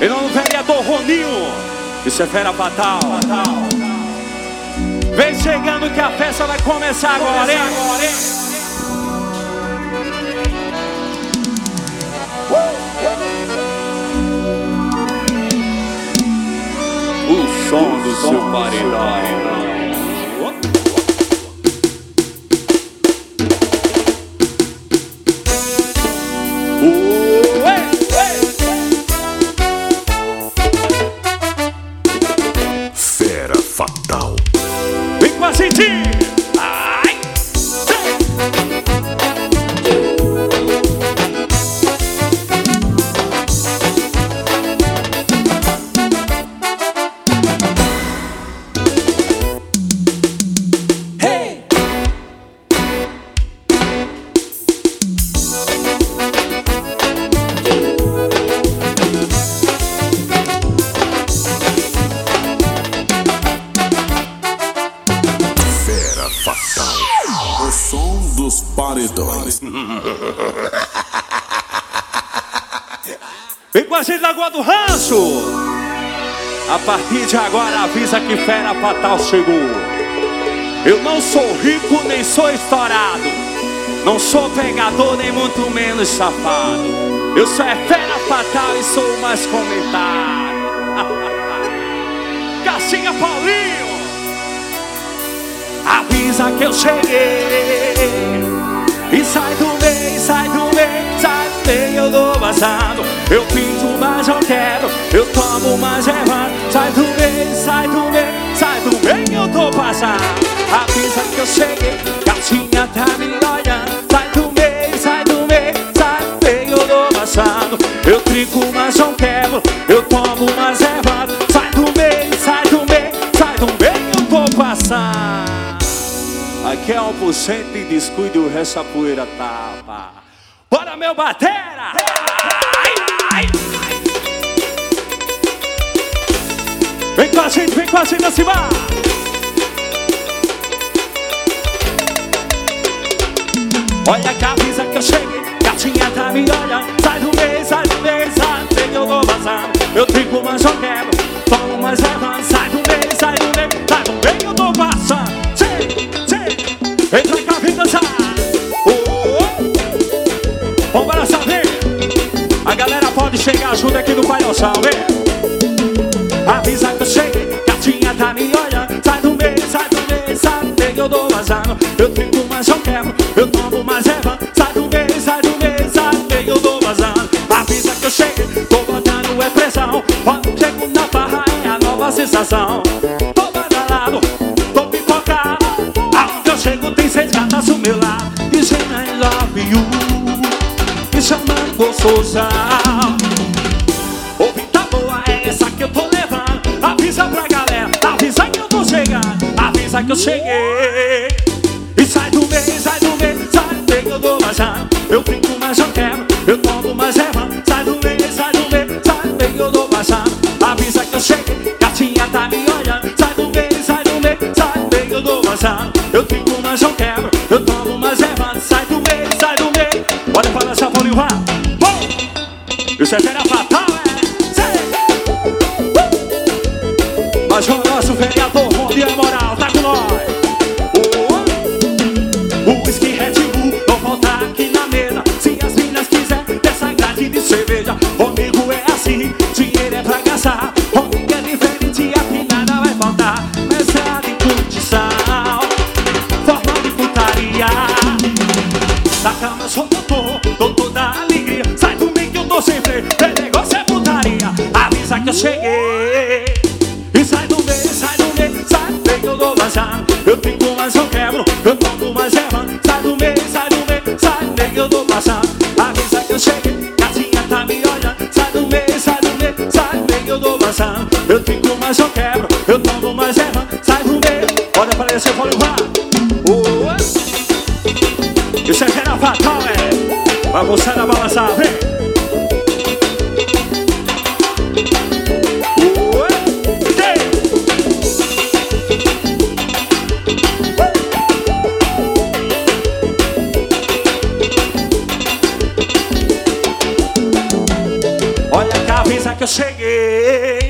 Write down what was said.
Em nome do vereador Roninho, isso é fera fatal. Vem chegando que a festa vai começar agora, hein? O som do seu paredão. Fera fatal. Vem com a gente! Ai! Hey! Fera fatal. O som dos paredões. Vem com a gente, Lagoa do Rancho! A partir de agora avisa que fera fatal chegou. Eu não sou rico nem sou estourado, não sou pegador nem muito menos safado. Eu sou fera fatal e sou o mais comentado. Caixinha Paulinho, avisa que eu cheguei. E sai do meio, sai do meio, sai do meio, eu dou vazado. Eu pinto, mas eu quero, eu tomo, mas é vado. Sai do meio, sai do meio, sai do meio, eu tô passando. Avisa que eu cheguei, gatinha tá me olhando. Sai do meio, sai do meio, sai do meio, eu dou vazado. Eu trinco, mas não quebro, eu tomo, mas é vado. Sai do meio, sai do meio, sai do meio, eu tô passando. Aqui é 1% de descuido e o resto a poeira tapa. Bora, meu batera! Ai, ai, ai. Vem com a gente acima! Olha que avisa que eu cheguei, gatinha tá me olhando. Sai do meio, sai do meio, sai do meio, eu vou vazando. Eu trinco, mas eu quebro, tomo, mas levando. Sai do meio, sai do meio, sai do meio, eu tô passando. Entra cá, vem dançar. Vamos para saber. A galera pode chegar junto aqui no Palhoção, vem. Avisa que eu cheguei, gatinha tá me olhando. Sai do meio, sai do meio, sai do meio, eu dou vazando. Eu trinco, mas eu quebro, eu tomo, mas levando. Sai do meio, sai do meio, sai do meio, eu dou vazando. Avisa que eu cheguei, tô botando é pressão. Quando chego na barra é a nova sensação. Tô badalado, tô pipocado. Aonde eu chego tem 6 gatas do meu lado, dizendo I love you, me chamando gostosão. Ouvida boa é essa que eu tô levando. Avisa pra galera, avisa que eu tô chegando. Avisa que eu cheguei. E sai do meio, sai do meio, sai do meio, eu dou vazando. Eu brinco, mas eu quebro, eu tomo, mas levando. Sai do meio, sai do meio, sai do meio, eu dou vazando. Avisa que eu cheguei, gatinha tá me olhando. Sai do meio, sai do meio, sai do meio, eu dou vazando. Eu trinco, mas eu quebro, eu tomo, mas levando. Sai do meio, sai do meio. Bora para essa Paulinho, vá. Isso é fera fatal, mas o nosso vereador Roninho é moral, tá com nós. O whisky Red Bull não falta aqui na mesa. Se as minas quiser dessa grade de cerveja, comigo é assim, dinheiro é pra gastar. Comigo é diferente, aqui nada vai faltar. Mesa de curtição, forma de putaria. Da cama eu sou tô toda alegria. Sai do meio que eu tô sem freio, o negócio é putaria. Avisa que eu cheguei. E sai do meio, sai do meio, sai do meio, eu dou vazando. Eu trinco, mas eu quebro, eu tomo, mas levando. Sai do meio, sai do meio, sai do meio, eu dou passando. Avisa que eu cheguei, gatinha tá me olhando. Sai do meio, sai do meio, sai do meio, eu dou passando. Eu trinco, mas eu quebro, eu tomo, mas levando. Sai do meio, olha pra esse folho, vá. Isso é fera fatal, vai você na balançar, vem. avisa que eu cheguei.